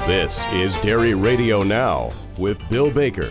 This is Dairy Radio Now with Bill Baker.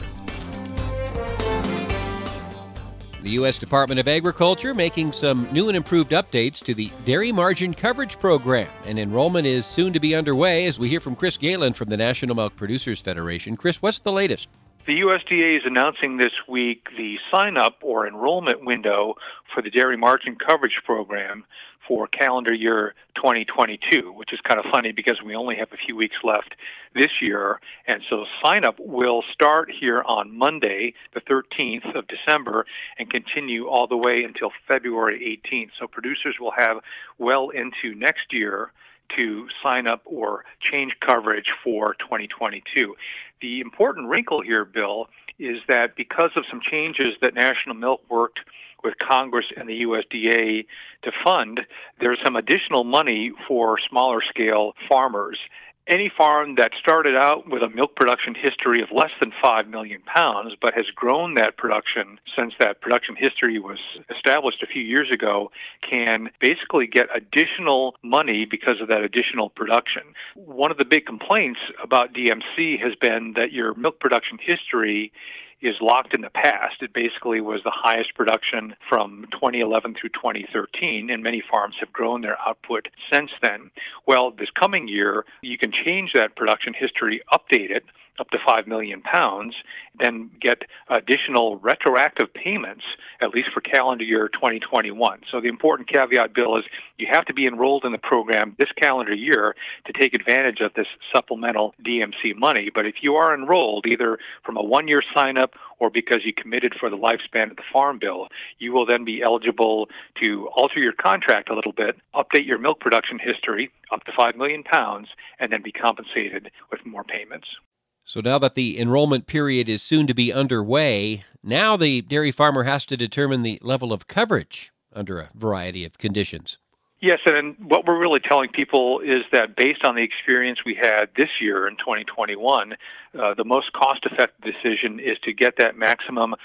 The U.S. Department of Agriculture making some new and improved updates to the Dairy Margin Coverage Program. And enrollment is soon to be underway as we hear from Chris Galen from the National Milk Producers Federation. Chris, what's the latest? The USDA is announcing this week the sign-up or enrollment window for the Dairy Margin Coverage Program for calendar year 2022, which is kind of funny because we only have a few weeks left this year. And so sign-up will start here on Monday, the 13th of December, and continue all the way until February 18th. So producers will have well into next year to sign up or change coverage for 2022. The important wrinkle here, Bill, is that because of some changes that National Milk worked with Congress and the USDA to fund, there's some additional money for smaller scale farmers. Any farm that started out with a milk production history of less than 5 million pounds but has grown that production since that production history was established a few years ago can basically get additional money because of that additional production. One of the big complaints about DMC has been that your milk production history is locked in the past. It basically was the highest production from 2011 through 2013, and many farms have grown their output since then. Well, this coming year, you can change that production history, update it up to 5 million pounds, then get additional retroactive payments, at least for calendar year 2021. So the important caveat, Bill, is you have to be enrolled in the program this calendar year to take advantage of this supplemental DMC money. But if you are enrolled, either from a one-year sign-up or because you committed for the lifespan of the Farm Bill, you will then be eligible to alter your contract a little bit, update your milk production history up to 5 million pounds, and then be compensated with more payments. So now that the enrollment period is soon to be underway, now the dairy farmer has to determine the level of coverage under a variety of conditions. Yes, and what we're really telling people is that based on the experience we had this year in 2021, the most cost-effective decision is to get that maximum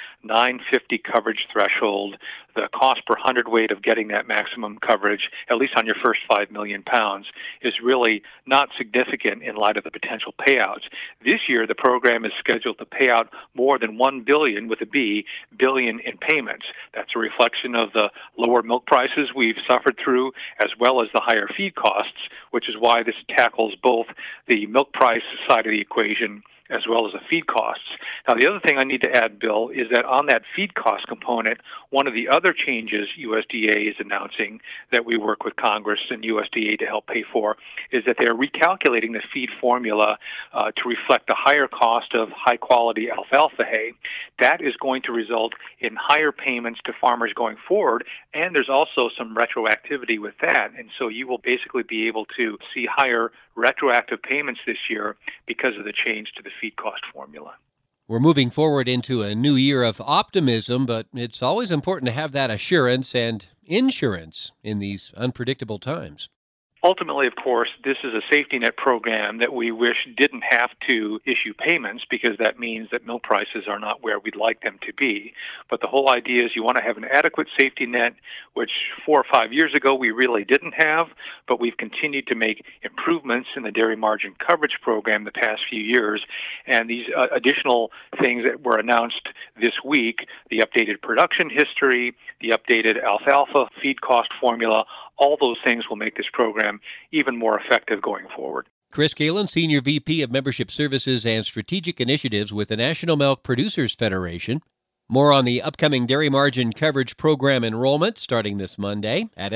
950 coverage threshold. The cost per hundredweight of getting that maximum coverage, at least on your first 5 million pounds, is really not significant in light of the potential payouts. This year, the program is scheduled to pay out more than $1 billion, with a B, billion in payments. That's a reflection of the lower milk prices we've suffered through, as well as the higher feed costs, which is why this tackles both the milk price side of the equation as well as the feed costs. Now, the other thing I need to add, Bill, is that on that feed cost component, one of the other changes USDA is announcing that we work with Congress and USDA to help pay for is that they're recalculating the feed formula to reflect the higher cost of high-quality alfalfa hay. That is going to result in higher payments to farmers going forward, and there's also some retroactivity with that. And so you will basically be able to see higher retroactive payments this year because of the change to the feed cost formula. We're moving forward into a new year of optimism, but it's always important to have that assurance and insurance in these unpredictable times. Ultimately, of course, this is a safety net program that we wish didn't have to issue payments because that means that milk prices are not where we'd like them to be. But the whole idea is you want to have an adequate safety net, which 4 or 5 years ago we really didn't have, but we've continued to make improvements in the Dairy Margin Coverage Program the past few years. And these additional things that were announced this week, the updated production history, the updated alfalfa feed cost formula, all those things will make this program even more effective going forward. Chris Galen, Senior VP of Membership Services and Strategic Initiatives with the National Milk Producers Federation. More on the upcoming Dairy Margin Coverage Program enrollment starting this Monday at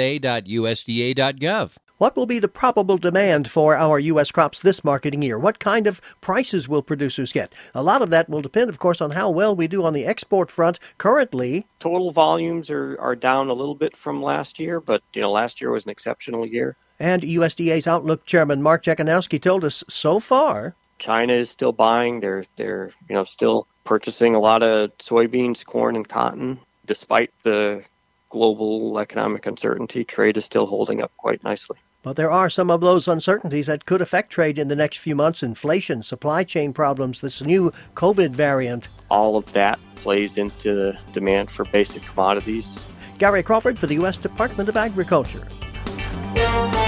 fsa.usda.gov. What will be the probable demand for our U.S. crops this marketing year? What kind of prices will producers get? A lot of that will depend, of course, on how well we do on the export front. Currently, total volumes are down a little bit from last year, but last year was an exceptional year. And USDA's Outlook Chairman Mark Jekanowski told us so far China is still buying. They're still purchasing a lot of soybeans, corn, and cotton, despite the global economic uncertainty. Trade is still holding up quite nicely. But there are some of those uncertainties that could affect trade in the next few months. Inflation, supply chain problems, this new COVID variant. All of that plays into the demand for basic commodities. Gary Crawford for the U.S. Department of Agriculture.